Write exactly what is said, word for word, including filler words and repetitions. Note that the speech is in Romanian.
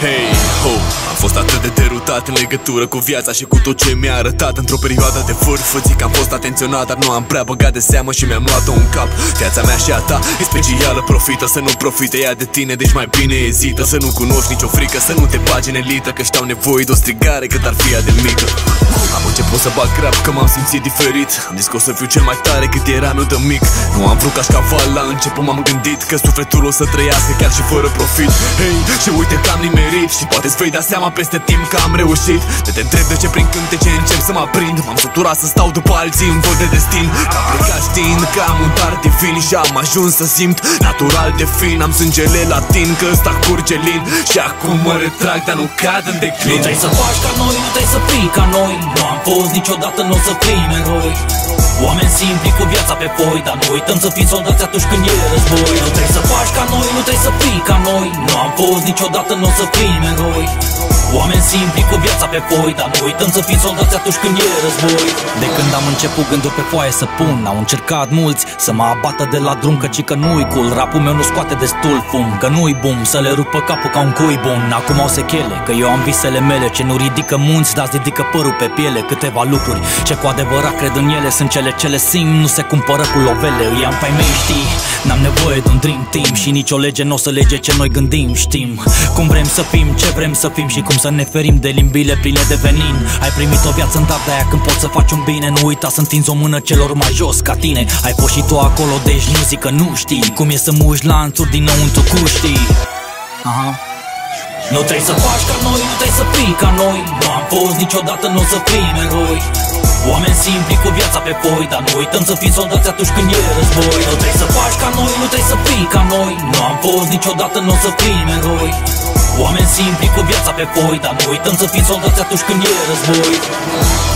Hey, ho, am fost atât de derutat în legătură cu viața și cu tot ce mi-a arătat într-o perioadă de vârf. Zic că am fost atenționat, dar nu am prea băgat de seamă și mi-am luat-o în cap. Viața mea și a ta e specială, profită, să nu profite ea de tine, deci mai bine ezită. Să nu cunoști nicio frică, să nu te bagi în elită, că știu nevoie de o strigare cât ar fi ea de mică. Am început să bag rap că m-am simțit diferit. Am zis că o să fiu cel mai tare cât eram eu de mic. Nu am vrut cașcaval, la început m-am gândit că sufletul o să trăiască chiar și fără profit. Hei, și uite că am nimerit și poate îți vei da seama peste timp că am reușit. De te întreb de ce prin cântece încep să mă aprind. M-am săturat să stau după alții în vot de destin. Că am plecat știind că am un dar divin și am ajuns să simt natural de fin. Am sângele latin că ăsta curge lin și acum mă retrag, dar nu cad în declin. Nu trebuie să faci ca noi, nu trebuie să fii ca noi. Nu am fost niciodată, nu o să fim eroi. Oameni simpli cu viața pe foi, dar nu uităm să fim soldați atunci când e război. Nu trebuie să faci ca noi, nu trebuie să fii ca noi. Nu am fost niciodată, nu o să fim eroi. Oameni simpli cu viața pe foi, dar nu uităm să fim soldați atunci când e război. De când am început gândul pe foaie să pun, au încercat mulți să mă abată de la drum, căci că nu-i cool. Rapul meu nu scoate destul fum, că nu-i bum să le rupă capul ca un cui bun. Acum au sechele, că eu am visele mele ce nu ridică munți, dar ridică părul pe piele. Câteva lucruri ce cu adevărat cred în ele sunt cele ce le simt, nu se cumpără cu lovele. Îi am pe mei, știi, n-am nevoie de un dream team și nicio lege n-o să lege ce noi gândim. Știm cum vrem să fim, ce vrem să fim și cum să ne ferim de limbile pline de venin. Ai primit o viață în dar, de-aia când poți să faci un bine, nu uita să întinzi o mână celor mai jos ca tine. Ai fost și tu acolo, deci nu zic că nu știi cum e să muși lanțuri dinăuntru cu știi. Aha. Nu trebuie să faci ca noi, nu trebuie să fii ca noi. Nu am fost niciodată, nu o să fim eroi. Oameni simpli cu viața pe foi, dar nu uităm să fim soldați atunci când e război. Nu trebuie să faci ca noi, nu trebuie să fii ca noi. Nu am fost niciodată, nu o să fim eroi. Oameni simpli cu viața pe foi, dar nu uităm să fim soldați atunci când e război.